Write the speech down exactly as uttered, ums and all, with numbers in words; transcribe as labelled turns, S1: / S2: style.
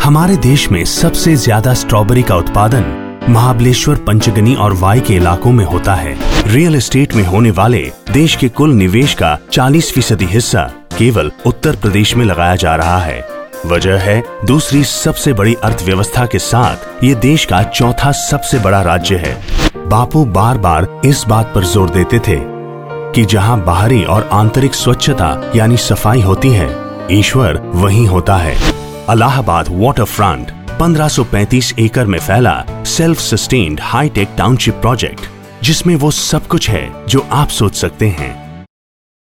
S1: हमारे देश में सबसे ज्यादा स्ट्रॉबेरी का उत्पादन महाबलेश्वर, पंचगनी और वाई के इलाकों में होता है। रियल एस्टेट में होने वाले देश के कुल निवेश का चालीस फीसदी हिस्सा केवल उत्तर प्रदेश में लगाया जा रहा है। वजह है दूसरी सबसे बड़ी अर्थव्यवस्था के साथ ये देश का चौथा सबसे बड़ा राज्य है। बापू बार बार इस बात पर जोर देते थे कि जहां बाहरी और आंतरिक स्वच्छता यानी सफाई होती है, ईश्वर वहीं होता है। इलाहाबाद वाटर फ्रंट पंद्रह सौ पैंतीस एकड़ में फैला self sustained hi tech township project, जिसमें वो सब कुछ है जो आप सोच सकते हैं।